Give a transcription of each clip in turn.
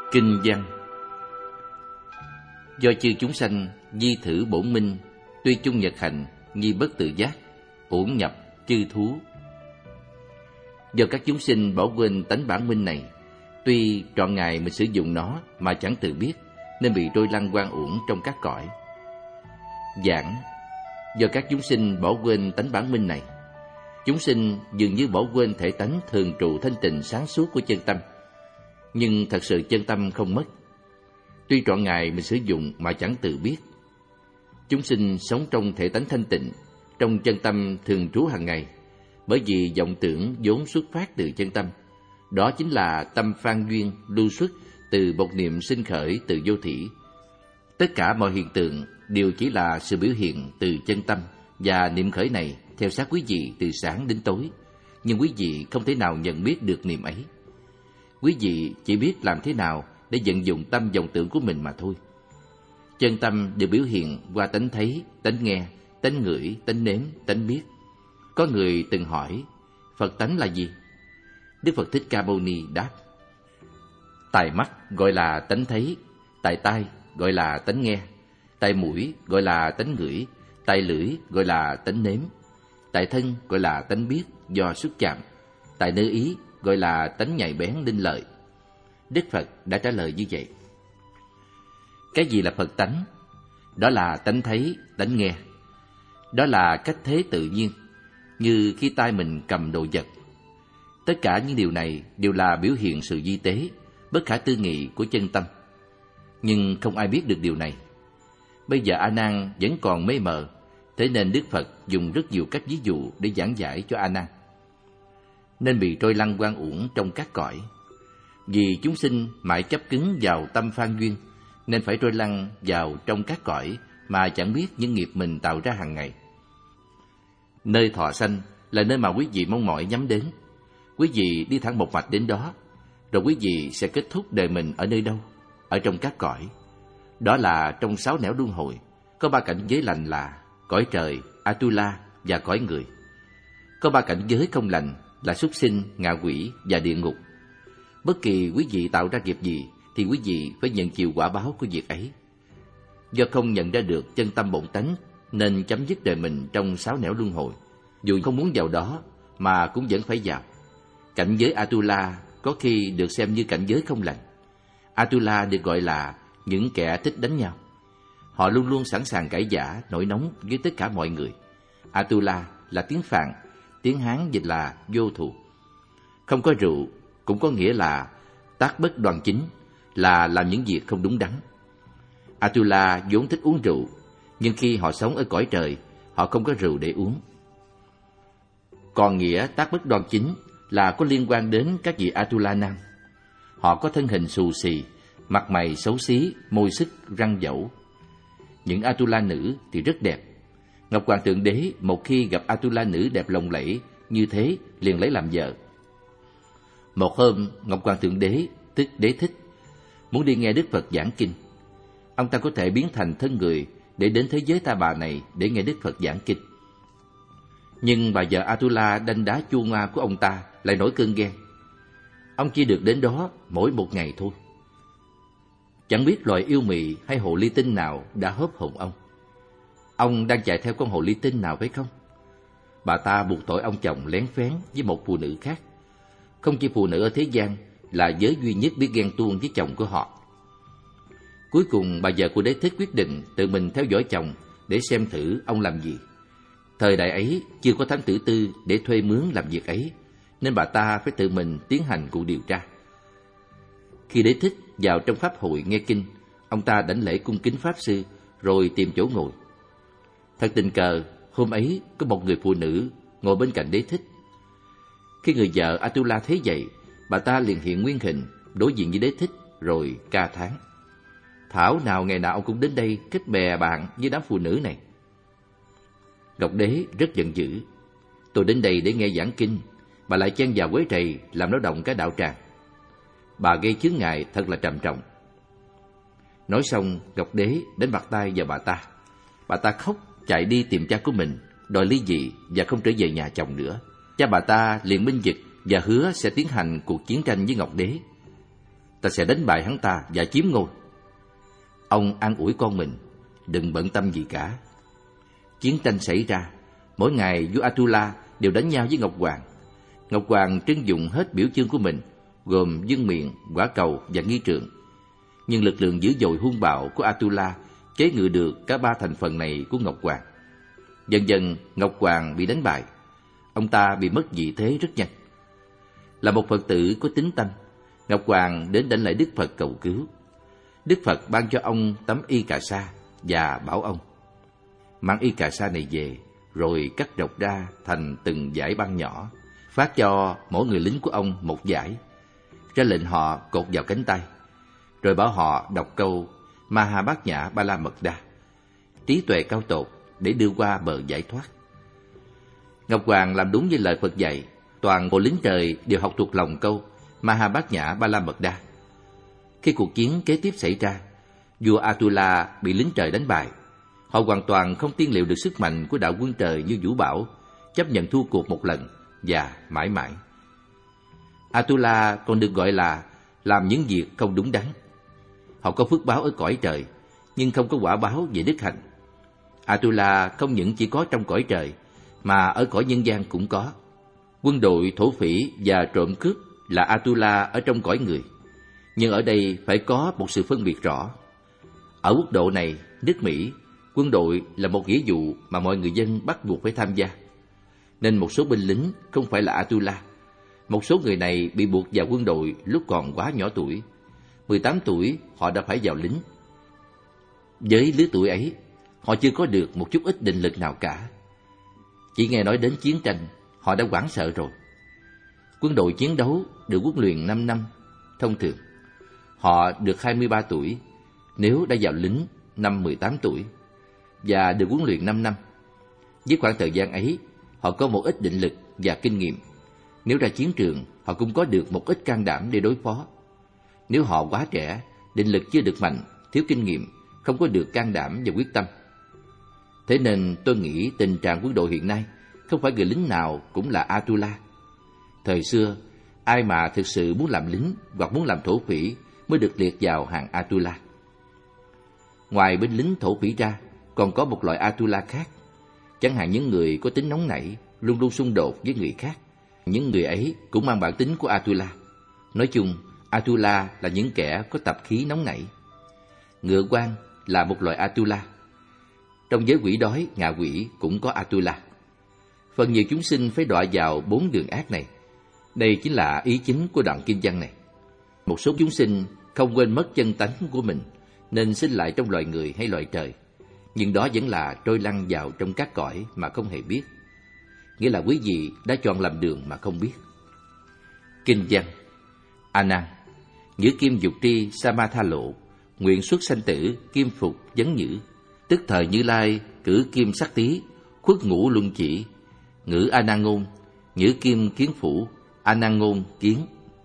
Kinh văn. Do chư chúng sanh di thử bổn minh, tuy chung nhật hành, nghi bất tự giác, uổng nhập chư thú. Do các chúng sinh bỏ quên tánh bản minh này, tuy trọn ngày mình sử dụng nó mà chẳng tự biết, nên bị trôi lăn oan uổng trong các cõi. Giảng. Do các chúng sinh bỏ quên tánh bản minh này, chúng sinh dường như bỏ quên thể tánh thường trụ thanh tịnh sáng suốt của chân tâm, nhưng thật sự chân tâm không mất. Tuy trọn ngày mình sử dụng mà chẳng tự biết. Chúng sinh sống trong thể tánh thanh tịnh, trong chân tâm thường trú hàng ngày, bởi vì vọng tưởng vốn xuất phát từ chân tâm. Đó chính là tâm phan duyên lưu xuất từ bộc niệm sinh khởi từ vô thỉ. Tất cả mọi hiện tượng đều chỉ là sự biểu hiện từ chân tâm, và niệm khởi này theo sát quý vị từ sáng đến tối, nhưng quý vị không thể nào nhận biết được niệm ấy. Quý vị chỉ biết làm thế nào để vận dụng tâm vọng tưởng của mình mà thôi. Chân tâm được biểu hiện qua tánh thấy, tánh nghe, tánh ngửi, tánh nếm, tánh biết. Có người từng hỏi, Phật tánh là gì? Đức Phật Thích Ca Mâu Ni đáp, tai mắt gọi là tánh thấy, tai tai gọi là tánh nghe, tai mũi gọi là tánh ngửi, tai lưỡi gọi là tánh nếm, tai thân gọi là tánh biết do xúc chạm, tai nơi ý gọi là tánh nhạy bén linh lợi. Đức Phật đã trả lời như vậy. Cái gì là Phật tánh? Đó là tánh thấy, tánh nghe. Đó là cách thế tự nhiên, như khi tay mình cầm đồ vật. Tất cả những điều này đều là biểu hiện sự vi tế, bất khả tư nghị của chân tâm. Nhưng không ai biết được điều này. Bây giờ A Nan vẫn còn mê mờ, thế nên Đức Phật dùng rất nhiều cách ví dụ để giảng giải cho A Nan. Nên bị trôi lăn oan uổng trong các cõi. Vì chúng sinh mãi chấp cứng vào tâm phan duyên, nên phải trôi lăn vào trong các cõi mà chẳng biết những nghiệp mình tạo ra hàng ngày. Nơi thọ sanh là nơi mà quý vị mong mỏi nhắm đến. Quý vị đi thẳng một mạch đến đó, rồi quý vị sẽ kết thúc đời mình ở nơi đâu? Ở trong các cõi. Đó là trong 6 nẻo luân hồi, có 3 cảnh giới lành là cõi trời, Atula và cõi người. Có 3 cảnh giới không lành là súc sinh, ngạ quỷ và địa ngục. Bất kỳ quý vị tạo ra nghiệp gì thì quý vị phải nhận chịu quả báo của việc ấy. Do không nhận ra được chân tâm bổn tánh nên chấm dứt đời mình trong 6 nẻo luân hồi. Dù không muốn vào đó mà cũng vẫn phải vào. Cảnh giới Atula có khi được xem như cảnh giới không lành. Atula được gọi là những kẻ thích đánh nhau. Họ luôn luôn sẵn sàng cãi vã, nổi nóng với tất cả mọi người. Atula là tiếng Phạn, tiếng Hán dịch là vô thù. Không có rượu cũng có nghĩa là tác bất đoan chính, là làm những việc không đúng đắn. Atula vốn thích uống rượu, nhưng khi họ sống ở cõi trời, họ không có rượu để uống. Còn nghĩa tác bất đoan chính là có liên quan đến các vị Atula nam. Họ có thân hình xù xì, mặt mày xấu xí, môi xức, răng dẫu. Những Atula nữ thì rất đẹp. Ngọc Hoàng Thượng Đế một khi gặp Atula nữ đẹp lộng lẫy như thế liền lấy làm vợ. Một hôm, Ngọc Hoàng Thượng Đế, tức Đế Thích, muốn đi nghe Đức Phật giảng kinh. Ông ta có thể biến thành thân người để đến thế giới ta bà này để nghe Đức Phật giảng kinh. Nhưng bà vợ Atula đanh đá chua ngoa của ông ta lại nổi cơn ghen. Ông chỉ được đến đó mỗi một ngày thôi. Chẳng biết loài yêu mị hay hồ ly tinh nào đã hớp hồn ông. Ông đang chạy theo con hồ ly tinh nào phải không? Bà ta buộc tội ông chồng lén phén với một phụ nữ khác. Không chỉ phụ nữ ở thế gian là giới duy nhất biết ghen tuông với chồng của họ. Cuối cùng bà vợ của Đế Thích quyết định tự mình theo dõi chồng để xem thử ông làm gì. Thời đại ấy chưa có thám tử tư để thuê mướn làm việc ấy, nên bà ta phải tự mình tiến hành cuộc điều tra. Khi Đế Thích vào trong pháp hội nghe kinh, ông ta đảnh lễ cung kính pháp sư rồi tìm chỗ ngồi. Thật tình cờ, hôm ấy có một người phụ nữ ngồi bên cạnh Đế Thích. Khi người vợ Atula thấy vậy, bà ta liền hiện nguyên hình đối diện với Đế Thích rồi ca thán: Thảo nào ngày nào ông cũng đến đây kết bè bạn với đám phụ nữ này. Ngọc Đế rất giận dữ. Tôi đến đây để nghe giảng kinh, bà lại chen vào quấy rầy làm náo động cái đạo tràng. Bà gây chướng ngại thật là trầm trọng. Nói xong, Ngọc Đế đánh bạt tay vào bà ta. Bà ta khóc chạy đi tìm cha của mình, đòi ly dị và không trở về nhà chồng nữa. Cha bà ta liền minh vực và hứa sẽ tiến hành cuộc chiến tranh với Ngọc Đế. ta sẽ đánh bại hắn ta và chiếm ngôi. Ông an ủi con mình, đừng bận tâm gì cả. Chiến tranh xảy ra, mỗi ngày vua Atula đều đánh nhau với Ngọc Hoàng. Ngọc Hoàng trưng dụng hết biểu chương của mình, gồm vương miện, quả cầu và nghi trượng. Nhưng lực lượng dữ dội hung bạo của Atula chế ngự được cả ba thành phần này của Ngọc Hoàng. Dần dần Ngọc Hoàng bị đánh bại. Ông ta bị mất vị thế rất nhanh. Là một Phật tử có tín tâm, Ngọc Hoàng đến đảnh lễ Đức Phật cầu cứu. Đức Phật ban cho ông tấm y cà sa và bảo ông mang y cà sa này về, rồi cắt rọc ra thành từng dải băng nhỏ, phát cho mỗi người lính của ông một dải, ra lệnh họ cột vào cánh tay, rồi bảo họ đọc câu Maha Bát Nhã Ba La Mật Đa, trí tuệ cao tột để đưa qua bờ giải thoát. Ngọc Hoàng làm đúng như lời Phật dạy, toàn bộ lính trời đều học thuộc lòng câu Maha Bát Nhã Ba La Mật Đa. Khi cuộc chiến kế tiếp xảy ra, vua Atula bị lính trời đánh bại. Họ hoàn toàn không tiên liệu được sức mạnh của đạo quân trời như Vũ Bảo, chấp nhận thua cuộc một lần và mãi mãi. Atula còn được gọi là làm những việc không đúng đắn. Họ có phước báo ở cõi trời, nhưng không có quả báo về đức hạnh. Atula không những chỉ có trong cõi trời, mà ở cõi nhân gian cũng có. Quân đội thổ phỉ và trộm cướp là Atula ở trong cõi người. Nhưng ở đây phải có một sự phân biệt rõ. Ở quốc độ này, nước Mỹ, quân đội là một nghĩa vụ mà mọi người dân bắt buộc phải tham gia. Nên một số binh lính không phải là Atula. Một số người này bị buộc vào quân đội lúc còn quá nhỏ tuổi. 18 tuổi họ đã phải vào lính. Với lứa tuổi ấy, họ chưa có được một chút ít định lực nào cả. Chỉ nghe nói đến chiến tranh, họ đã hoảng sợ rồi. Quân đội chiến đấu được huấn luyện 5 năm. Thông thường, họ được 23 tuổi nếu đã vào lính năm 18 tuổi và được huấn luyện 5 năm. Với khoảng thời gian ấy, họ có một ít định lực và kinh nghiệm. Nếu ra chiến trường, họ cũng có được một ít can đảm để đối phó. Nếu họ quá trẻ, định lực chưa được mạnh, thiếu kinh nghiệm, không có được can đảm và quyết tâm. Thế nên tôi nghĩ tình trạng quân đội hiện nay không phải người lính nào cũng là Atula. Thời xưa, ai mà thực sự muốn làm lính hoặc muốn làm thổ phỉ mới được liệt vào hàng Atula. Ngoài binh lính thổ phỉ ra, còn có một loại Atula khác. Chẳng hạn những người có tính nóng nảy, luôn luôn xung đột với người khác. Những người ấy cũng mang bản tính của Atula. Nói chung, Atula là những kẻ có tập khí nóng nảy. Ngựa quan là một loại Atula. Trong giới quỷ đói, ngạ quỷ cũng có Atula. Phần nhiều chúng sinh phải đọa vào 4 đường ác này. Đây chính là ý chính của đoạn kinh văn này. Một số chúng sinh không quên mất chân tánh của mình, nên sinh lại trong loài người hay loài trời. Nhưng đó vẫn là trôi lăn vào trong các cõi mà không hề biết. Nghĩa là quý vị đã chọn làm đường mà không biết. Kinh văn: A Nan, nhữ kim dục tri Samatha lộ, nguyện xuất sanh tử kim phục vấn nhữ. Tức thời Như Lai cử kim sắc tý, khuất ngũ luân chỉ, ngữ A Nan ngôn, nhữ kim kiến phủ, A Nan ngôn kiến.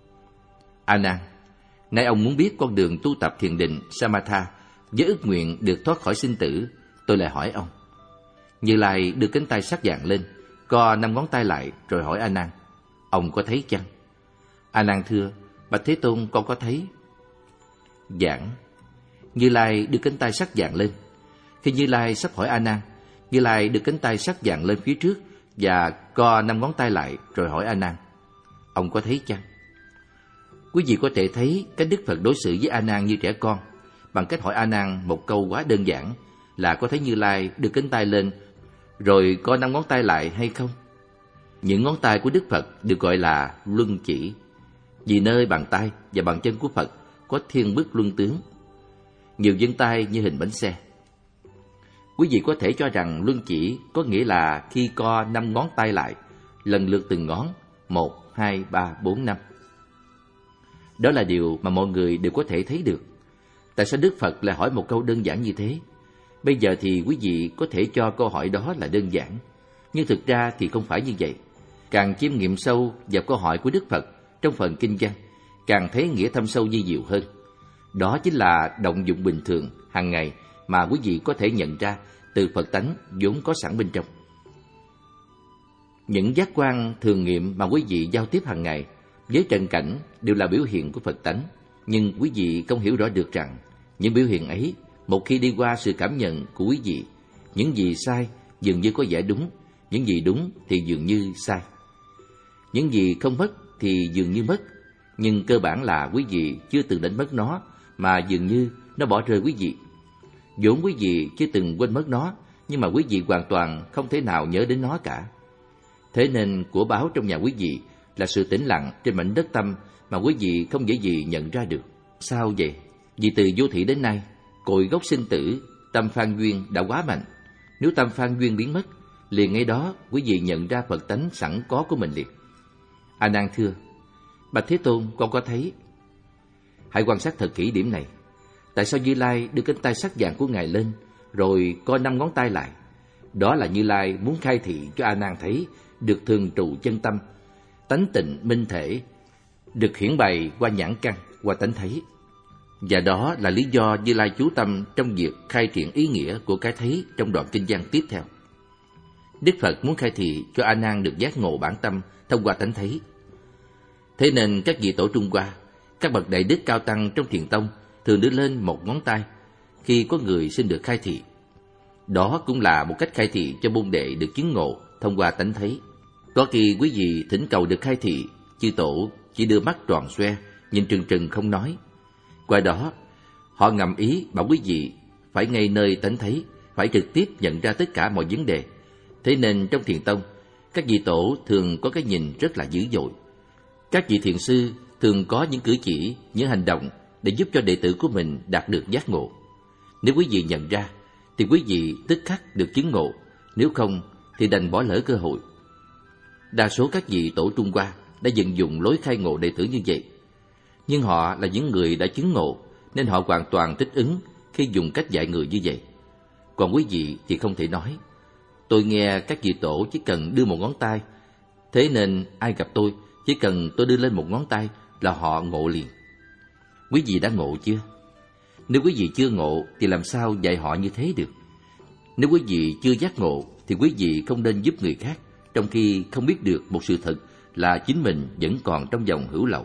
A Nan, nay ông muốn biết con đường tu tập thiền định Samatha với ước nguyện được thoát khỏi sinh tử. Tôi lại hỏi ông. Như Lai đưa cánh tay sắc vàng lên, co 5 ngón tay lại rồi hỏi A Nan: ông có thấy chăng? A Nan thưa: bạch Thế Tôn, con có thấy. Giảng: Như Lai đưa cánh tay sắc vàng lên. Khi Như Lai sắp hỏi A Nan, Như Lai đưa cánh tay sắc vàng lên phía trước và co 5 ngón tay lại rồi hỏi A Nan: ông có thấy chăng? Quý vị có thể thấy cách Đức Phật đối xử với A Nan như trẻ con, bằng cách hỏi A Nan một câu quá đơn giản là có thấy Như Lai đưa cánh tay lên rồi co 5 ngón tay lại hay không? Những ngón tay của Đức Phật được gọi là luân chỉ, vì nơi bàn tay và bàn chân của Phật có thiên bức luân tướng, nhiều vân tay như hình bánh xe. Quý vị có thể cho rằng luân chỉ có nghĩa là khi co 5 ngón tay lại, lần lượt từng ngón, 1, 2, 3, 4, 5. Đó là điều mà mọi người đều có thể thấy được. Tại sao Đức Phật lại hỏi một câu đơn giản như thế? Bây giờ thì quý vị có thể cho câu hỏi đó là đơn giản, nhưng thực ra thì không phải như vậy. Càng chiêm nghiệm sâu vào câu hỏi của Đức Phật trong phần kinh văn, càng thấy nghĩa thâm sâu vi diệu hơn. Đó chính là động dụng bình thường, hàng ngày mà quý vị có thể nhận ra từ Phật tánh vốn có sẵn bên trong. Những giác quan thường nghiệm mà quý vị giao tiếp hàng ngày với trần cảnh đều là biểu hiện của Phật tánh. Nhưng quý vị không hiểu rõ được rằng những biểu hiện ấy, một khi đi qua sự cảm nhận của quý vị, những gì sai dường như có vẻ đúng, những gì đúng thì dường như sai. Những gì không mất thì dường như mất, nhưng cơ bản là quý vị chưa từng đánh mất nó, mà dường như nó bỏ rơi quý vị. Vốn quý vị chưa từng quên mất nó, nhưng mà quý vị hoàn toàn không thể nào nhớ đến nó cả. Thế nên của báu trong nhà quý vị là sự tĩnh lặng trên mảnh đất tâm mà quý vị không dễ gì nhận ra được. Sao vậy? Vì từ vô thủy đến nay, cội gốc sinh tử, tâm phan duyên đã quá mạnh. Nếu tâm phan duyên biến mất, liền ngay đó quý vị nhận ra Phật tánh sẵn có của mình liền. A Nan thưa: Bạch Thế Tôn, con có thấy. Hãy quan sát thật kỹ điểm này. Tại sao Như Lai đưa cánh tay sắc vàng của Ngài lên, rồi co 5 ngón tay lại? Đó là Như Lai muốn khai thị cho A Nan thấy được thường trụ chân tâm, tánh tịnh minh thể, được hiển bày qua nhãn căn, qua tánh thấy. Và đó là lý do Như Lai chú tâm trong việc khai triển ý nghĩa của cái thấy trong đoạn kinh văn tiếp theo. Đức Phật muốn khai thị cho A Nan được giác ngộ bản tâm thông qua tánh thấy. Thế nên các vị tổ Trung Hoa, các bậc đại đức cao tăng trong Thiền tông thường đưa lên một ngón tay khi có người xin được khai thị. Đó cũng là một cách khai thị cho môn đệ được chứng ngộ thông qua tánh thấy. Có khi quý vị thỉnh cầu được khai thị, chư tổ chỉ đưa mắt tròn xoe, nhìn trừng trừng không nói. Qua đó, họ ngầm ý bảo quý vị phải ngay nơi tánh thấy, phải trực tiếp nhận ra tất cả mọi vấn đề. Thế nên trong Thiền tông, các vị tổ thường có cái nhìn rất là dữ dội. Các vị thiền sư thường có những cử chỉ, những hành động để giúp cho đệ tử của mình đạt được giác ngộ. Nếu quý vị nhận ra, thì quý vị tức khắc được chứng ngộ, nếu không thì đành bỏ lỡ cơ hội. Đa số các vị tổ Trung Hoa đã vận dụng lối khai ngộ đệ tử như vậy. Nhưng họ là những người đã chứng ngộ, nên họ hoàn toàn thích ứng khi dùng cách dạy người như vậy. Còn quý vị thì không thể nói. Tôi nghe các vị tổ chỉ cần đưa một ngón tay, thế nên ai gặp tôi chỉ cần tôi đưa lên một ngón tay là họ ngộ liền. Quý vị đã ngộ chưa? Nếu quý vị chưa ngộ thì làm sao dạy họ như thế được? Nếu quý vị chưa giác ngộ thì quý vị không nên giúp người khác, trong khi không biết được một sự thật là chính mình vẫn còn trong vòng hữu lậu.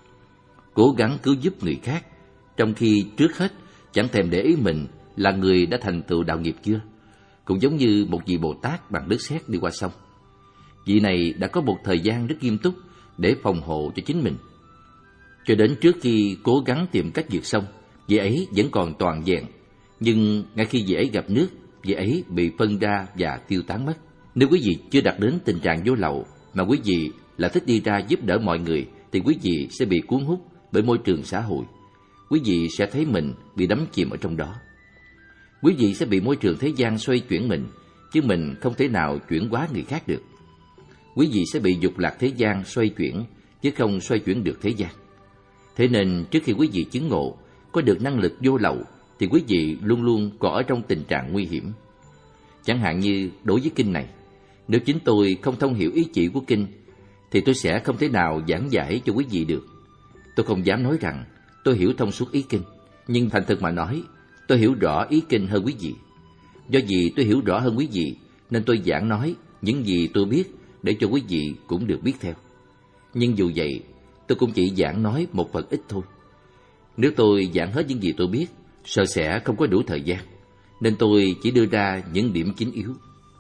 Cố gắng cứu giúp người khác, trong khi trước hết chẳng thèm để ý mình là người đã thành tựu đạo nghiệp chưa, cũng giống như một vị Bồ Tát bằng nước sét đi qua sông. Vị này đã có một thời gian rất nghiêm túc để phòng hộ cho chính mình. Cho đến trước khi cố gắng tìm cách vượt sông, vị ấy vẫn còn toàn vẹn, nhưng ngay khi vị ấy gặp nước, vị ấy bị phân ra và tiêu tán mất. Nếu quý vị chưa đạt đến tình trạng vô lậu, mà quý vị là thích đi ra giúp đỡ mọi người, thì quý vị sẽ bị cuốn hút bởi môi trường xã hội. Quý vị sẽ thấy mình bị đắm chìm ở trong đó. Quý vị sẽ bị môi trường thế gian xoay chuyển mình, chứ mình không thể nào chuyển hóa người khác được. Quý vị sẽ bị dục lạc thế gian xoay chuyển, chứ không xoay chuyển được thế gian. Thế nên trước khi quý vị chứng ngộ, có được năng lực vô lậu, thì quý vị luôn luôn còn ở trong tình trạng nguy hiểm. Chẳng hạn như đối với kinh này, nếu chính tôi không thông hiểu ý chỉ của kinh, thì tôi sẽ không thể nào giảng giải cho quý vị được. Tôi không dám nói rằng tôi hiểu thông suốt ý kinh, nhưng thành thực mà nói, tôi hiểu rõ ý kinh hơn quý vị. Do vì tôi hiểu rõ hơn quý vị, nên tôi giảng nói những gì tôi biết để cho quý vị cũng được biết theo. Nhưng dù vậy, tôi cũng chỉ giảng nói một phần ít thôi. Nếu tôi giảng hết những gì tôi biết, sợ sẽ không có đủ thời gian, nên tôi chỉ đưa ra những điểm chính yếu.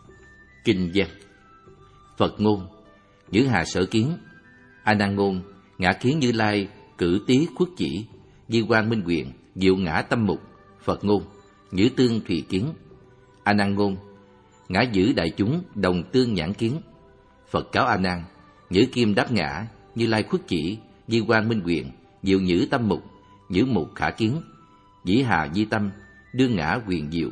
Kinh văn. Phật ngôn: Nhữ hà sở kiến. A Nan ngôn: Ngã kiến Như Lai, cử tý khuất chỉ, di quan minh quyền, diệu ngã tâm mục. Phật ngôn: Nhữ tương thùy kiến. A Nan ngôn: Ngã giữ đại chúng, đồng tương nhãn kiến. Phật cáo A Nan: Nhữ kim đáp ngã, Như Lai khuất chỉ, di quan minh quyền, diệu nhữ tâm mục, nhữ mục khả kiến, dĩ hà di tâm, đương ngã quyền diệu.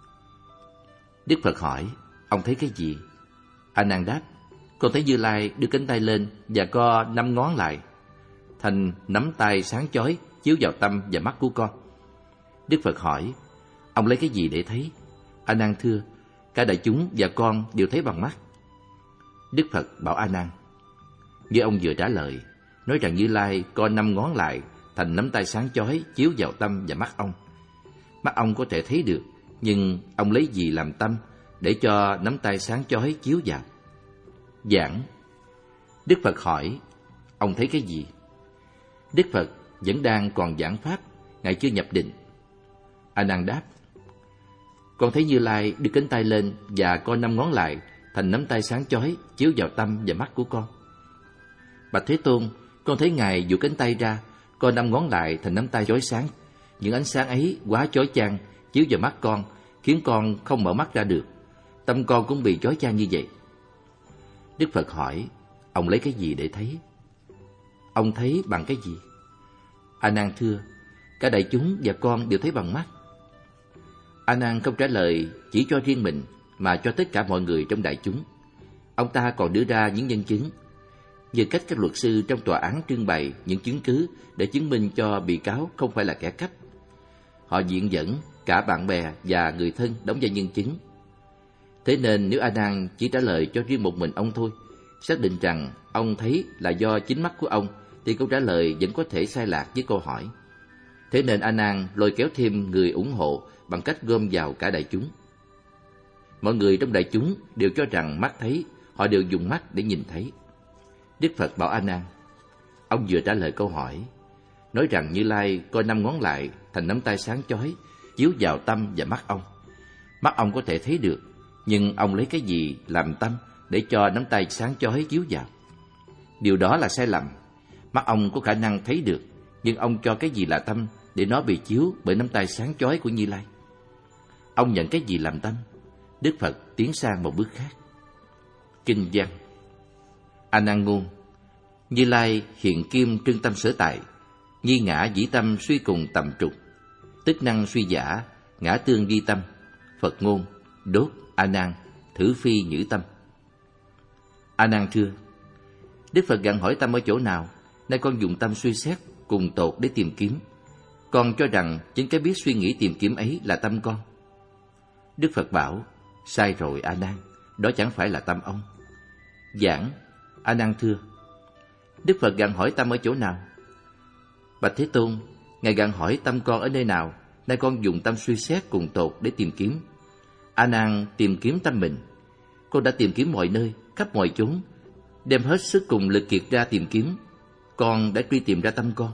Đức Phật hỏi: Ông thấy cái gì? A Nan đáp: Con thấy Như Lai đưa cánh tay lên và co 5 ngón lại, thành nắm tay sáng chói chiếu vào tâm và mắt của con. Đức Phật hỏi: Ông lấy cái gì để thấy? A Nan thưa: Cả đại chúng và con đều thấy bằng mắt. Đức Phật bảo A Nan: Như ông vừa trả lời, nói rằng Như Lai co 5 ngón lại thành nắm tay sáng chói chiếu vào tâm và mắt ông. Mắt ông có thể thấy được, nhưng ông lấy gì làm tâm để cho nắm tay sáng chói chiếu vào? Giảng. Đức Phật hỏi: Ông thấy cái gì? Đức Phật vẫn đang còn giảng pháp, Ngài chưa nhập định. A Nan đáp: Con thấy Như Lai đưa cánh tay lên và co 5 ngón lại thành nắm tay sáng chói chiếu vào tâm và mắt của con. Bạch Thế Tôn, con thấy Ngài duỗi cánh tay ra, co 5 ngón lại thành nắm tay chói sáng. Những ánh sáng ấy quá chói chang chiếu vào mắt con, khiến con không mở mắt ra được. Tâm con cũng bị chói chang như vậy. Đức Phật hỏi: Ông lấy cái gì để thấy? Ông thấy bằng cái gì? A Nan thưa: Cả đại chúng và con đều thấy bằng mắt. A Nan không trả lời chỉ cho riêng mình, mà cho tất cả mọi người trong đại chúng. Ông ta còn đưa ra những nhân chứng, như cách các luật sư trong tòa án trưng bày những chứng cứ để chứng minh cho bị cáo không phải là kẻ cắp. Họ viện dẫn cả bạn bè và người thân đóng vai nhân chứng. Thế nên nếu A Nan chỉ trả lời cho riêng một mình ông thôi, xác định rằng ông thấy là do chính mắt của ông, thì câu trả lời vẫn có thể sai lạc với câu hỏi. Thế nên A Nan lôi kéo thêm người ủng hộ bằng cách gom vào cả đại chúng. Mọi người trong đại chúng đều cho rằng mắt thấy, họ đều dùng mắt để nhìn thấy. Đức Phật bảo A Nan: Ông vừa trả lời câu hỏi, nói rằng Như Lai coi 5 ngón lại thành nắm tay sáng chói chiếu vào tâm và mắt ông. Mắt ông có thể thấy được, nhưng ông lấy cái gì làm tâm để cho nắm tay sáng chói chiếu vào? Điều đó là sai lầm. Mắt ông có khả năng thấy được, nhưng ông cho cái gì là tâm để nó bị chiếu bởi nắm tay sáng chói của Như Lai? Ông nhận cái gì làm tâm? Đức Phật tiến sang một bước khác. Kinh văn: A Nan ngôn: Như Lai hiện kim trưng tâm sở tại, nhi ngã dĩ tâm suy cùng tầm trục, tức năng suy giả, ngã tương di tâm. Phật ngôn: Đốt A Nan, thử phi nhữ tâm. A Nan thưa: Đức Phật gặng hỏi tâm ở chỗ nào? Nay con dùng tâm suy xét cùng tột để tìm kiếm. Con cho rằng chính cái biết suy nghĩ tìm kiếm ấy là tâm con. Đức Phật bảo: Sai rồi A Nan, đó chẳng phải là tâm ông. Giảng: A Nan thưa: Đức Phật gặng hỏi tâm ở chỗ nào? Bạch Thế Tôn, Ngài gặng hỏi tâm con ở nơi nào? Nay con dùng tâm suy xét cùng tột để tìm kiếm. A Nan tìm kiếm tâm mình. Con đã tìm kiếm mọi nơi, khắp mọi chốn, đem hết sức cùng lực kiệt ra tìm kiếm. Con đã truy tìm ra tâm con.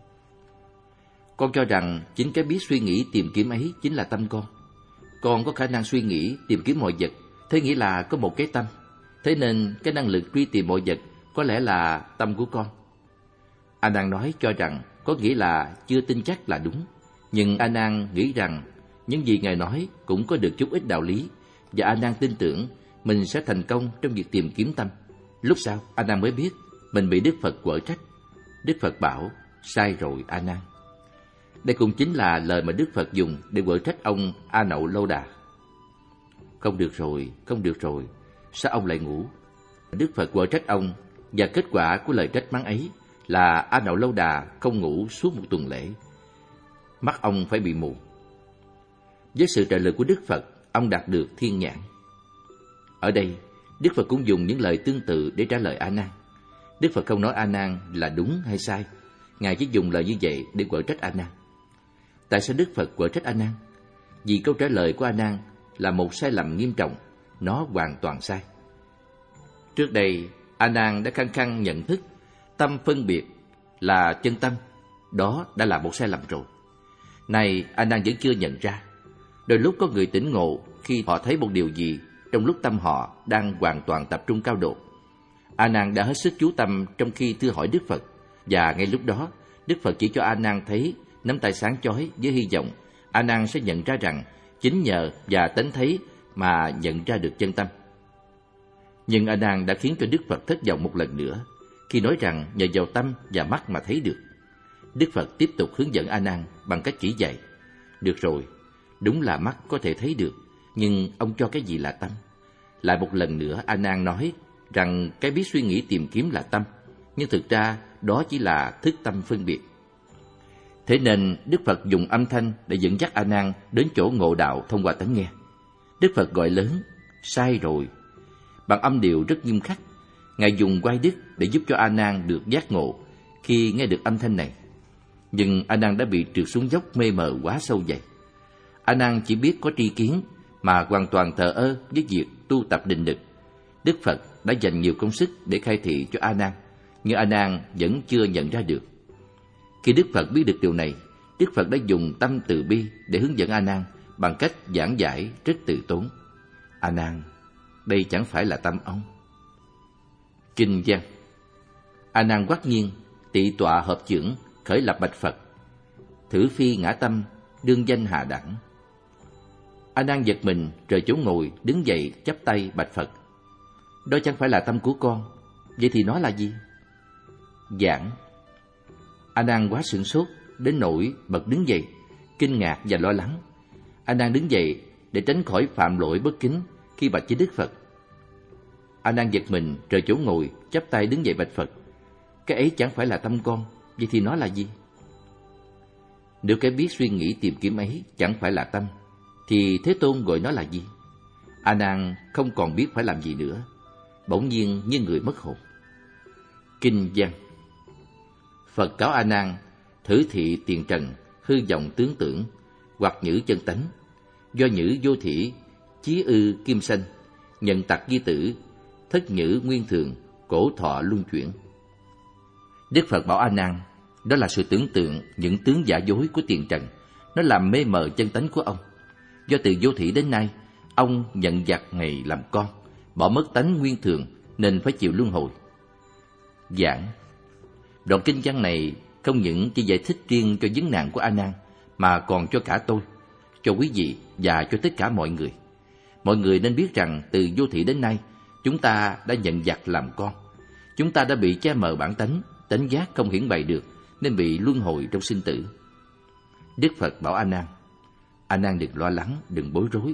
Con cho rằng chính cái biết suy nghĩ tìm kiếm ấy chính là tâm con. Con có khả năng suy nghĩ tìm kiếm mọi vật, thế nghĩa là có một cái tâm. Thế nên cái năng lực truy tìm mọi vật có lẽ là tâm của con. A Nan nói cho rằng có nghĩa là chưa tin chắc là đúng, nhưng A Nan nghĩ rằng những gì Ngài nói cũng có được chút ít đạo lý, và A Nan tin tưởng mình sẽ thành công trong việc tìm kiếm tâm. Lúc sau A Nan mới biết mình bị Đức Phật quở trách. Đức Phật bảo: Sai rồi A Nan. Đây cũng chính là lời mà Đức Phật dùng để quở trách ông A Nậu Lâu Đà. Không được rồi, sao ông lại ngủ? Đức Phật quở trách ông, và kết quả của lời trách mắng ấy là A Nậu Lâu Đà không ngủ suốt một tuần lễ. Mắt ông phải bị mù. Với sự trả lời của Đức Phật, ông đạt được thiên nhãn. Ở đây, Đức Phật cũng dùng những lời tương tự để trả lời A Nan. Đức Phật không nói A Nan là đúng hay sai, Ngài chỉ dùng lời như vậy để quở trách A Nan. Tại sao Đức Phật quở trách A Nan? Vì câu trả lời của A Nan là một sai lầm nghiêm trọng, nó hoàn toàn sai. Trước đây, A Nan đã khăng khăng nhận thức tâm phân biệt là chân tâm, đó đã là một sai lầm rồi. Này, A Nan vẫn chưa nhận ra. Đôi lúc có người tỉnh ngộ khi họ thấy một điều gì trong lúc tâm họ đang hoàn toàn tập trung cao độ. A Nan đã hết sức chú tâm trong khi thưa hỏi Đức Phật, và ngay lúc đó, Đức Phật chỉ cho A Nan thấy nắm tay sáng chói với hy vọng A Nan sẽ nhận ra rằng chính nhờ và tánh thấy mà nhận ra được chân tâm. Nhưng A Nan đã khiến cho Đức Phật thất vọng một lần nữa khi nói rằng nhờ vào tâm và mắt mà thấy được. Đức Phật tiếp tục hướng dẫn A Nan bằng cách chỉ dạy: Được rồi, đúng là mắt có thể thấy được, nhưng ông cho cái gì là tâm? Lại một lần nữa A Nan nói rằng cái biết suy nghĩ tìm kiếm là tâm, nhưng thực ra đó chỉ là thức tâm phân biệt. Thế nên Đức Phật dùng âm thanh để dẫn dắt A Nan đến chỗ ngộ đạo thông qua tánh nghe. Đức Phật gọi lớn: Sai rồi. Bằng âm điệu rất nghiêm khắc, Ngài dùng oai đức để giúp cho A Nan được giác ngộ khi nghe được âm thanh này. Nhưng A Nan đã bị trượt xuống dốc mê mờ quá sâu dày. A Nan chỉ biết có tri kiến mà hoàn toàn thờ ơ với việc tu tập định lực. Đức Phật đã dành nhiều công sức để khai thị cho A Nan, nhưng A Nan vẫn chưa nhận ra được. Khi Đức Phật biết được điều này, Đức Phật đã dùng tâm từ bi để hướng dẫn A Nan bằng cách giảng giải rất từ tốn. A Nan, đây chẳng phải là tâm ông. Kinh văn. A Nan quát nhiên, tị tọa hợp chưởng, khởi lập bạch Phật. Thử phi ngã tâm, đương danh hạ đẳng. A Nan giật mình rời chỗ ngồi, đứng dậy chắp tay bạch Phật. Đó chẳng phải là tâm của con, vậy thì nó là gì? Giảng. A Nan quá sửng sốt đến nỗi bật đứng dậy, kinh ngạc và lo lắng. A Nan đứng dậy để tránh khỏi phạm lỗi bất kính khi bạch với Đức Phật. A Nan giật mình rời chỗ ngồi, chắp tay đứng dậy bạch Phật. Cái ấy chẳng phải là tâm con, vậy thì nó là gì? Nếu cái biết suy nghĩ tìm kiếm ấy chẳng phải là tâm, thì Thế Tôn gọi nó là gì? A Nan không còn biết phải làm gì nữa, bỗng nhiên như người mất hồn. Kinh văn. Phật cáo A Nan, thử thị tiền trần, hư vọng tướng tưởng, hoặc nhữ chân tánh, do nhữ vô thỉ, chí ư kim sanh, nhận tặc di tử, thất nhữ nguyên thường, cổ thọ luân chuyển. Đức Phật bảo A Nan, đó là sự tưởng tượng những tướng giả dối của tiền trần, nó làm mê mờ chân tánh của ông. Do từ vô thỉ đến nay, ông nhận giặc ngày làm con, bỏ mất tánh nguyên thường nên phải chịu luân hồi. Giảng. Đoạn kinh văn này không những chỉ giải thích riêng cho vấn nạn của A Nan, mà còn cho cả tôi, cho quý vị và cho tất cả mọi người. Mọi người nên biết rằng từ vô thỉ đến nay, chúng ta đã nhận giặc làm con. Chúng ta đã bị che mờ bản tánh, tánh giác không hiển bày được, nên bị luân hồi trong sinh tử. Đức Phật bảo A Nan đừng lo lắng, đừng bối rối.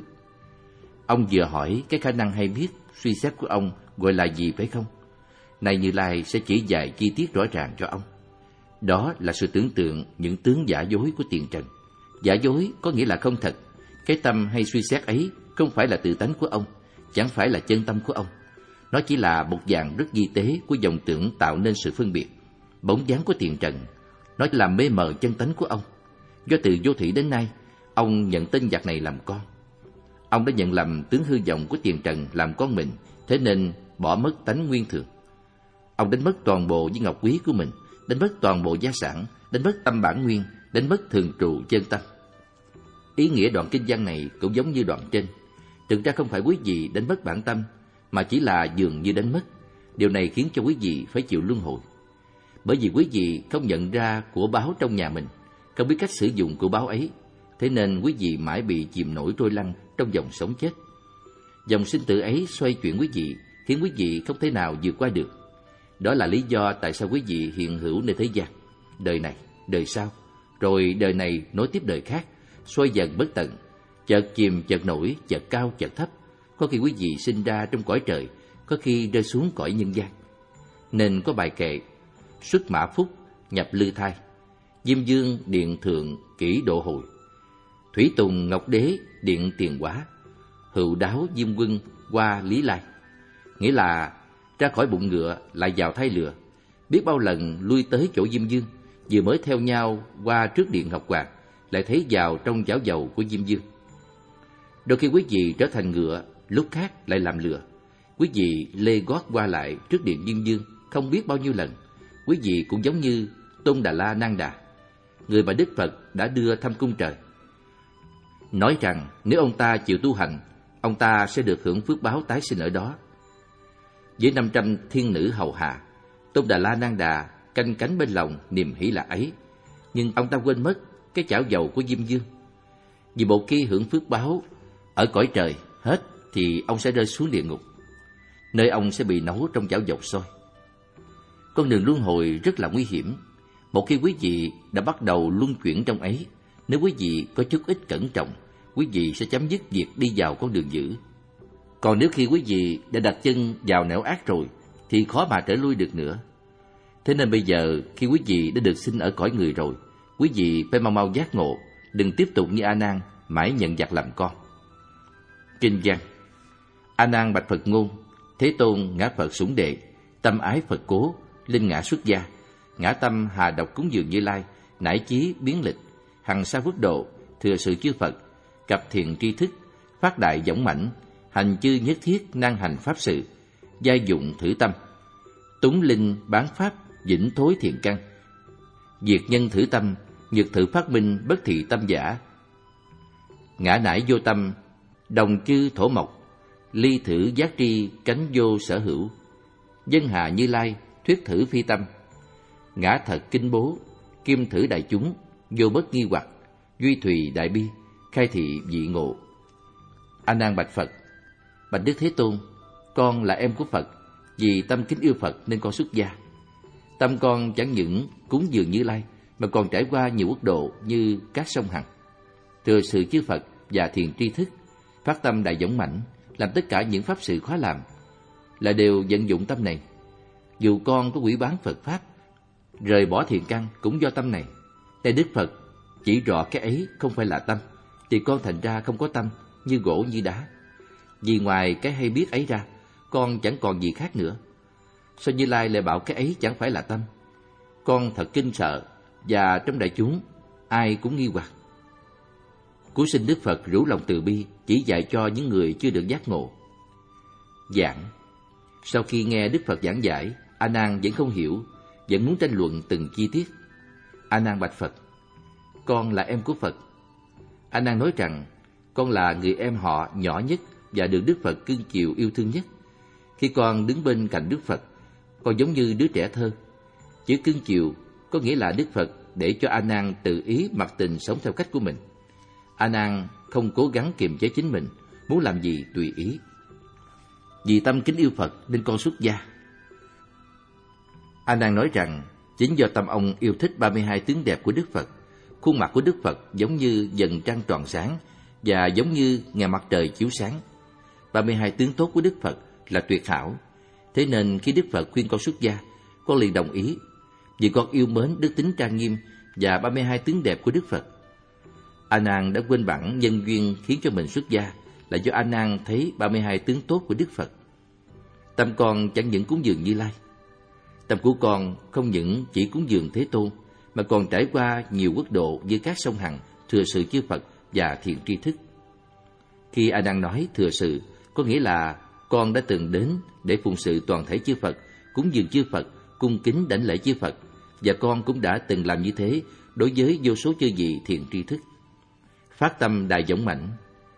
Ông vừa hỏi cái khả năng hay biết, suy xét của ông gọi là gì phải không? Này Như Lai sẽ chỉ dạy chi tiết rõ ràng cho ông. Đó là sự tưởng tượng những tướng giả dối của tiền trần. Giả dối có nghĩa là không thật. Cái tâm hay suy xét ấy không phải là tự tánh của ông, chẳng phải là chân tâm của ông. Nó chỉ là một dạng rất vi tế của vọng tưởng tạo nên sự phân biệt. Bóng dáng của tiền trần, nó làm mê mờ chân tánh của ông. Do từ vô thủy đến nay, ông nhận tên giặc này làm con. Ông đã nhận lầm tướng hư vọng của tiền trần làm con mình, thế nên bỏ mất tánh nguyên thường. Ông đánh mất toàn bộ viên ngọc quý của mình, đánh mất toàn bộ gia sản, đánh mất tâm bản nguyên, đánh mất thường trụ chân tâm. Ý nghĩa đoạn kinh văn này cũng giống như đoạn trên. Thực ra không phải quý vị đánh mất bản tâm, mà chỉ là dường như đánh mất. Điều này khiến cho quý vị phải chịu luân hồi. Bởi vì quý vị không nhận ra của báu trong nhà mình, không biết cách sử dụng của báu ấy, thế nên quý vị mãi bị chìm nổi trôi lăn trong dòng sống chết. Dòng sinh tử ấy xoay chuyển quý vị, khiến quý vị không thể nào vượt qua được. Đó là lý do tại sao quý vị hiện hữu nơi thế gian, đời này, đời sau, rồi đời này nối tiếp đời khác, xoay dần bất tận, chợt chìm chợt nổi, chợt cao chợt thấp. Có khi quý vị sinh ra trong cõi trời, có khi rơi xuống cõi nhân gian. Nên có bài kệ: xuất mã phúc, nhập lư thai, Diêm Dương điện thượng kỷ độ hồi, Thủy Tùng Ngọc Đế điện tiền quả, hữu đáo Diêm Quân qua Lý Lai. Nghĩa là ra khỏi bụng ngựa lại vào thai lừa, biết bao lần lui tới chỗ Diêm Dương, vừa mới theo nhau qua trước điện Ngọc Hoàng, lại thấy vào trong chảo dầu của Diêm Dương. Đôi khi quý vị trở thành ngựa, lúc khác lại làm lừa. Quý vị lê gót qua lại trước điện Diêm Dương không biết bao nhiêu lần. Quý vị cũng giống như Tôn Đà La Nan Đà, người mà Đức Phật đã đưa thăm cung trời, nói rằng nếu ông ta chịu tu hành, ông ta sẽ được hưởng phước báo tái sinh ở đó. Với 500 thiên nữ hầu hạ, Tôn Đà La Nan Đà canh cánh bên lòng niềm hỷ lạc ấy, nhưng ông ta quên mất cái chảo dầu của Diêm Dương. Vì một khi hưởng phước báo ở cõi trời hết thì ông sẽ rơi xuống địa ngục, nơi ông sẽ bị nấu trong chảo dầu sôi. Con đường luân hồi rất là nguy hiểm. Một khi quý vị đã bắt đầu luân chuyển trong ấy, nếu quý vị có chút ít cẩn trọng, quý vị sẽ chấm dứt việc đi vào con đường dữ. Còn nếu khi quý vị đã đặt chân vào nẻo ác rồi, thì khó mà trở lui được nữa. Thế nên bây giờ, khi quý vị đã được sinh ở cõi người rồi, quý vị phải mau mau giác ngộ, đừng tiếp tục như A Nan mãi nhận giặc làm con. Kinh văn. A Nan bạch Phật ngôn: Thế Tôn ngã Phật sủng đệ, tâm ái Phật cố, linh ngã xuất gia, ngã tâm hà độc cúng dường Như Lai, nải chí biến lịch, hằng sa phước độ, thừa sự chư Phật, cập thiện tri thức, phát đại dõng mãnh, hành chư nhất thiết năng hành pháp sự, giai dụng thử tâm, túng linh bán pháp, vĩnh thối thiện căn, Diệt nhân thử tâm, nhược thử phát minh, bất thị tâm giả. Ngã nải vô tâm, đồng chư thổ mộc, ly thử giác tri, cánh vô sở hữu. Dân hạ Như Lai, thuyết thử phi tâm. Ngã thật kinh bố, kim thử đại chúng, vô bất nghi hoặc, duy thùy đại bi, khai thị dị ngộ. A Nan bạch Phật: Bạch Đức Thế Tôn, con là em của Phật, vì tâm kính yêu Phật nên con xuất gia. Tâm con chẳng những cúng dường Như Lai, mà còn trải qua nhiều quốc độ như các sông Hằng. Thừa sự chư Phật và thiền tri thức, phát tâm đại dũng mãnh, làm tất cả những pháp sự khó làm, là đều vận dụng tâm này. Dù con có quỷ bán Phật Pháp, rời bỏ thiền căn cũng do tâm này. Tại Đức Phật chỉ rõ cái ấy không phải là tâm, thì con thành ra không có tâm, như gỗ như đá. Vì ngoài cái hay biết ấy ra, con chẳng còn gì khác nữa. Sao Như Lai lại bảo cái ấy chẳng phải là tâm? Con thật kinh sợ, và trong đại chúng ai cũng nghi hoặc. Cứu sinh Đức Phật rủ lòng từ bi, chỉ dạy cho những người chưa được giác ngộ. Giảng. Sau khi nghe Đức Phật giảng giải, A Nan vẫn không hiểu, vẫn muốn tranh luận từng chi tiết. A Nan bạch Phật: Con là em của Phật. A Nan nói rằng con là người em họ nhỏ nhất và được Đức Phật cưng chiều yêu thương nhất. Khi con đứng bên cạnh Đức Phật, con giống như đứa trẻ thơ. Chữ cưng chiều có nghĩa là Đức Phật để cho A Nan tự ý mặc tình sống theo cách của mình. A Nan không cố gắng kiềm chế chính mình, muốn làm gì tùy ý. Vì tâm kính yêu Phật nên con xuất gia. A Nan nói rằng chính do tâm ông yêu thích 32 tướng đẹp của Đức Phật. Khuôn mặt của Đức Phật giống như dần trăng tròn sáng và giống như ngày mặt trời chiếu sáng. 32 tướng tốt của Đức Phật là tuyệt hảo. Thế nên khi Đức Phật khuyên con xuất gia, con liền đồng ý, vì con yêu mến đức tính trang nghiêm và 32 tướng đẹp của Đức Phật. A Nan đã quên bản nhân duyên khiến cho mình xuất gia là do A Nan thấy 32 tướng tốt của Đức Phật. Tâm con chẳng những cúng dường Như Lai. Tâm của con không những chỉ cúng dường Thế Tôn, mà còn trải qua nhiều quốc độ như các sông Hằng, thừa sự chư Phật và thiện tri thức. Khi A Nan nói thừa sự, có nghĩa là con đã từng đến để phụng sự toàn thể chư Phật, cúng dường chư Phật, cung kính đảnh lễ chư Phật, và con cũng đã từng làm như thế đối với vô số chư vị thiện tri thức. Phát tâm đại dũng mãnh,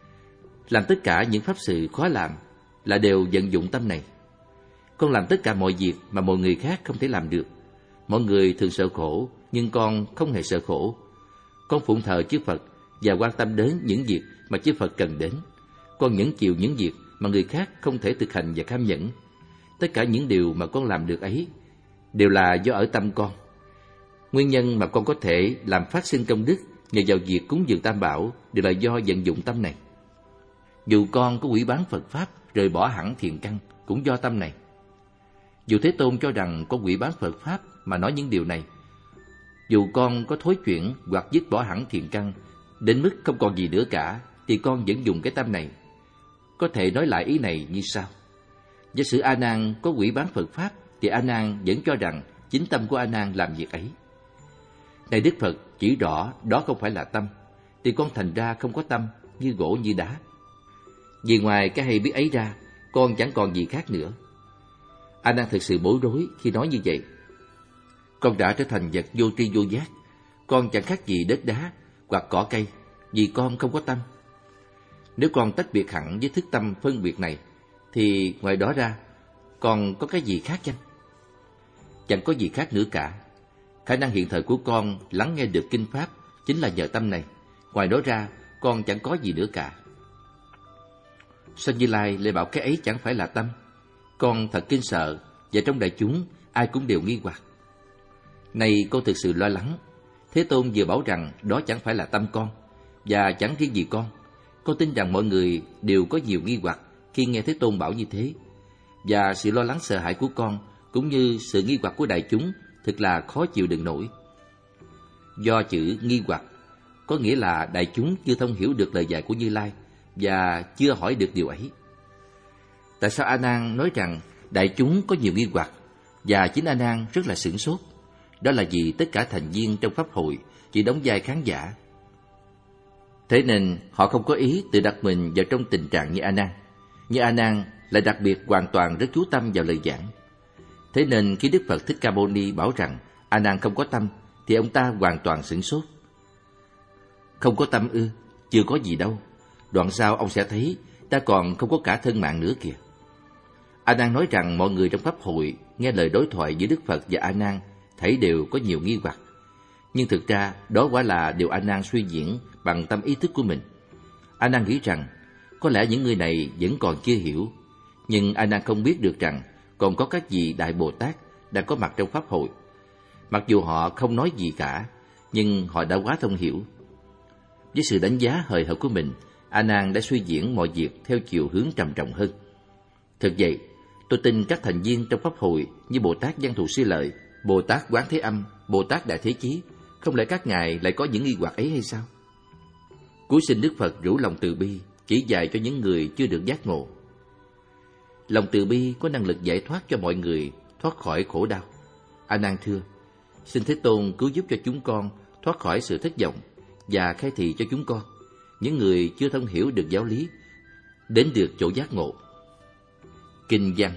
làm tất cả những pháp sự khó làm là đều vận dụng tâm này. Con làm tất cả mọi việc mà mọi người khác không thể làm được. Mọi người thường sợ khổ, nhưng con không hề sợ khổ. Con phụng thờ chư Phật và quan tâm đến những việc mà chư Phật cần đến. Con nhẫn chịu những việc mà người khác không thể thực hành và kham nhẫn. Tất cả những điều mà con làm được ấy đều là do ở tâm con. Nguyên nhân mà con có thể làm phát sinh công đức nhờ vào việc cúng dường Tam Bảo đều là do vận dụng tâm này. Dù con có quỷ bán Phật Pháp, rời bỏ hẳn thiền căn, cũng do tâm này. Dù Thế Tôn cho rằng con quỷ bán Phật Pháp mà nói những điều này, dù con có thối chuyển hoặc dứt bỏ hẳn thiền căn đến mức không còn gì nữa cả, thì con vẫn dùng cái tâm này. Có thể nói lại ý này như sau: giả sử A Nan có quỷ bán Phật Pháp, thì A Nan vẫn cho rằng chính tâm của A Nan làm việc ấy. Này Đức Phật chỉ rõ đó không phải là tâm, thì con thành ra không có tâm, như gỗ như đá. Vì ngoài cái hay biết ấy ra, con chẳng còn gì khác nữa. A Nan thực sự bối rối khi nói như vậy. Con đã trở thành vật vô tri vô giác. Con chẳng khác gì đất đá hoặc cỏ cây, vì con không có tâm. Nếu con tách biệt hẳn với thức tâm phân biệt này, thì ngoài đó ra còn có cái gì khác chăng? Chẳng có gì khác nữa cả. Khả năng hiện thời của con lắng nghe được kinh pháp chính là nhờ tâm này. Ngoài đó ra con chẳng có gì nữa cả. Sao Như Lai lại bảo cái ấy chẳng phải là tâm? Con thật kinh sợ, và trong đại chúng ai cũng đều nghi hoặc. Này con thực sự lo lắng. Thế Tôn vừa bảo rằng đó chẳng phải là tâm con, và chẳng riêng gì con. Con tin rằng mọi người đều có nhiều nghi hoặc khi nghe Thế Tôn bảo như thế. Và sự lo lắng sợ hãi của con cũng như sự nghi hoặc của đại chúng thật là khó chịu đựng nổi. Do chữ nghi hoặc có nghĩa là đại chúng chưa thông hiểu được lời dạy của Như Lai và chưa hỏi được điều ấy. Tại sao A Nan nói rằng đại chúng có nhiều nghi hoặc, và chính A Nan rất là sửng sốt? Đó là vì tất cả thành viên trong pháp hội chỉ đóng vai khán giả. Thế nên họ không có ý tự đặt mình vào trong tình trạng như A Nan. Nhưng A Nan lại đặc biệt hoàn toàn rất chú tâm vào lời giảng. Thế nên khi Đức Phật Thích Ca Mâu Ni bảo rằng A Nan không có tâm, thì ông ta hoàn toàn sửng sốt. Không có tâm ư? Chưa có gì đâu. Đoạn sau ông sẽ thấy ta còn không có cả thân mạng nữa kìa. A Nan nói rằng mọi người trong pháp hội nghe lời đối thoại giữa Đức Phật và A Nan thấy đều có nhiều nghi hoặc. Nhưng thực ra đó quả là điều A Nan suy diễn bằng tâm ý thức của mình. A Nan nghĩ rằng có lẽ những người này vẫn còn chưa hiểu, nhưng A Nan không biết được rằng còn có các vị Đại Bồ Tát đang có mặt trong pháp hội. Mặc dù họ không nói gì cả, nhưng họ đã quá thông hiểu. Với sự đánh giá hời hợt của mình, A Nan đã suy diễn mọi việc theo chiều hướng trầm trọng hơn. Thực vậy, tôi tin các thành viên trong pháp hội như Bồ Tát Văn Thù Sư Lợi, Bồ Tát Quán Thế Âm, Bồ Tát Đại Thế Chí, không lẽ các ngài lại có những nghi hoặc ấy hay sao? Cúi xin Đức Phật rủ lòng từ bi chỉ dạy cho những người chưa được giác ngộ. Lòng từ bi có năng lực giải thoát cho mọi người thoát khỏi khổ đau. A Nan thưa, xin Thế Tôn cứu giúp cho chúng con thoát khỏi sự thất vọng và khai thị cho chúng con, những người chưa thông hiểu được giáo lý, đến được chỗ giác ngộ. Kinh văn: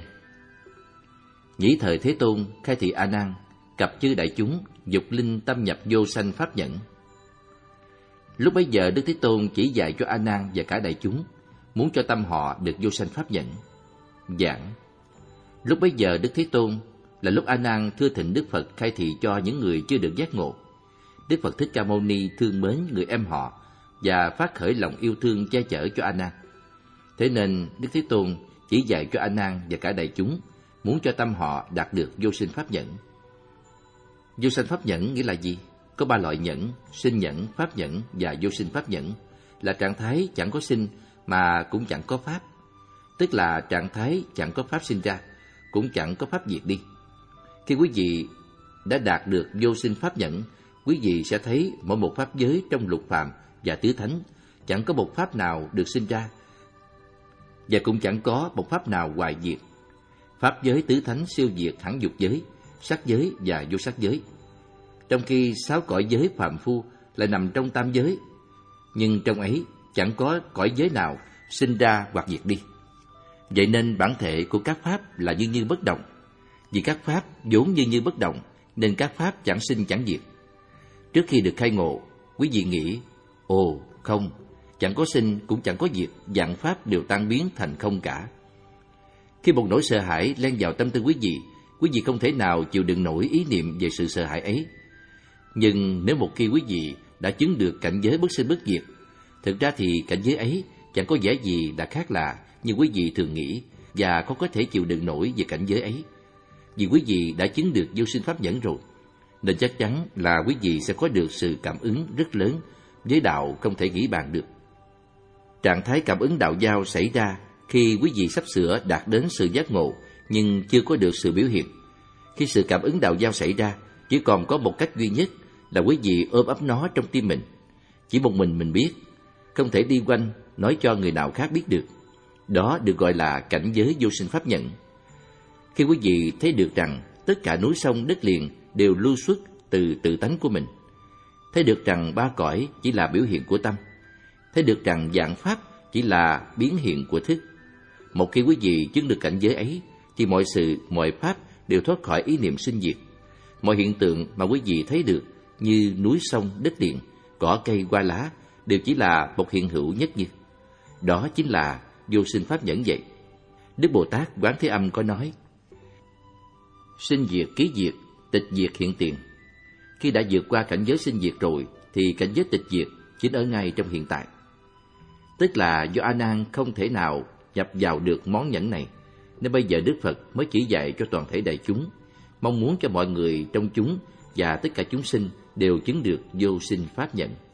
Nhĩ thời Thế Tôn khai thị A Nan, cặp chư đại chúng dục linh tâm nhập vô sanh pháp nhẫn. Lúc bấy giờ Đức Thế Tôn chỉ dạy cho A Nan và cả đại chúng, muốn cho tâm họ được vô sanh pháp nhẫn. Giảng: Lúc bấy giờ Đức Thế Tôn là lúc A Nan thưa thỉnh Đức Phật khai thị cho những người chưa được giác ngộ. Đức Phật Thích Ca Mâu Ni thương mến người em họ và phát khởi lòng yêu thương che chở cho A Nan. Thế nên Đức Thế Tôn chỉ dạy cho A Nan và cả đại chúng, muốn cho tâm họ đạt được vô sinh pháp nhẫn. Vô sanh pháp nhẫn nghĩa là gì? Có 3 loại nhẫn: sinh nhẫn, pháp nhẫn và vô sinh pháp nhẫn, là trạng thái chẳng có sinh mà cũng chẳng có pháp, tức là trạng thái chẳng có pháp sinh ra, cũng chẳng có pháp diệt đi. Khi quý vị đã đạt được vô sinh pháp nhẫn, quý vị sẽ thấy mỗi một pháp giới trong lục phàm và tứ thánh chẳng có một pháp nào được sinh ra, và cũng chẳng có một pháp nào hoại diệt. Pháp giới tứ thánh siêu diệt hẳn dục giới, sắc giới và vô sắc giới, trong khi 6 cõi giới phàm phu lại nằm trong tam giới, nhưng trong ấy chẳng có cõi giới nào sinh ra hoặc diệt đi. Vậy nên bản thể của các pháp là như bất động. Vì các pháp vốn như bất động, nên các pháp chẳng sinh chẳng diệt. Trước khi được khai ngộ, quý vị nghĩ, ồ không, chẳng có sinh cũng chẳng có diệt, vạn pháp đều tan biến thành không cả. Khi một nỗi sợ hãi len vào tâm tư quý vị không thể nào chịu đựng nổi ý niệm về sự sợ hãi ấy. Nhưng nếu một khi quý vị đã chứng được cảnh giới bất sinh bất diệt, thực ra thì cảnh giới ấy chẳng có vẻ gì là khác lạ như quý vị thường nghĩ, và không có thể chịu đựng nổi về cảnh giới ấy. Vì quý vị đã chứng được vô sinh pháp nhẫn rồi, nên chắc chắn là quý vị sẽ có được sự cảm ứng rất lớn với đạo không thể nghĩ bàn được. Trạng thái cảm ứng đạo giao xảy ra khi quý vị sắp sửa đạt đến sự giác ngộ nhưng chưa có được sự biểu hiện. Khi sự cảm ứng đạo giao xảy ra, chỉ còn có một cách duy nhất là quý vị ôm ấp nó trong tim mình. Chỉ một mình biết, không thể đi quanh nói cho người nào khác biết được. Đó được gọi là cảnh giới vô sinh pháp nhẫn. Khi quý vị thấy được rằng tất cả núi sông đất liền đều lưu xuất từ tự tánh của mình, thấy được rằng 3 cõi chỉ là biểu hiện của tâm, thấy được rằng vạn pháp chỉ là biến hiện của thức. Một khi quý vị chứng được cảnh giới ấy, thì mọi sự, mọi pháp đều thoát khỏi ý niệm sinh diệt. Mọi hiện tượng mà quý vị thấy được như núi sông đất liền, cỏ cây hoa lá đều chỉ là một hiện hữu nhất như. Đó chính là vô sinh pháp nhẫn vậy. Đức Bồ Tát Quán Thế Âm có nói: sinh diệt ký diệt, tịch diệt hiện tiền. Khi đã vượt qua cảnh giới sinh diệt rồi, thì cảnh giới tịch diệt chính ở ngay trong hiện tại. Tức là do A Nan không thể nào nhập vào được món nhẫn này, nên bây giờ Đức Phật mới chỉ dạy cho toàn thể đại chúng, mong muốn cho mọi người trong chúng và tất cả chúng sinh đều chứng được vô sinh pháp nhẫn.